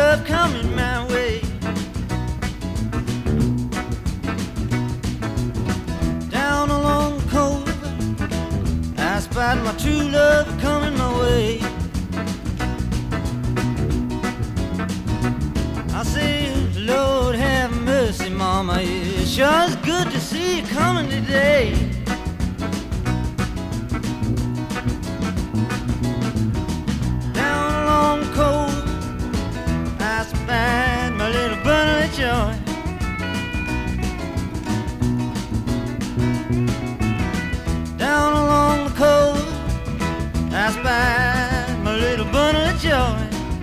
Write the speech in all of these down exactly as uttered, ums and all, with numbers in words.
love coming my way. Down along the cove, I spied my true love coming my way. I say, Lord have mercy, Mama, it sure is good to see you coming today. Down along the cove, I spied my little bundle of joy. Down along the cove, I spied my little bundle of joy.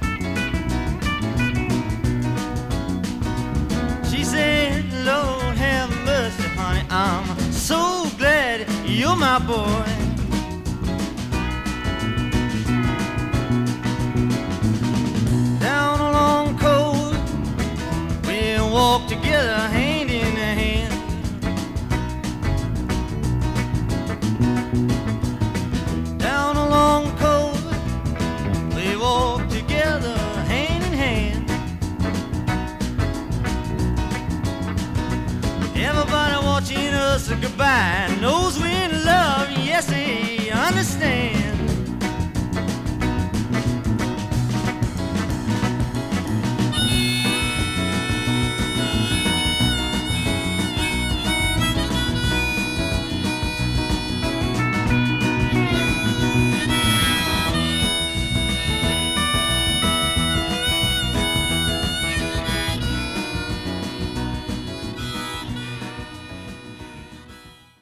She said, Lord have mercy, honey, I'm so glad you're my boy. Down along the cove, we walk together hand in hand. Down along the cove, we walk together hand in hand. Everybody watching us goodbye, no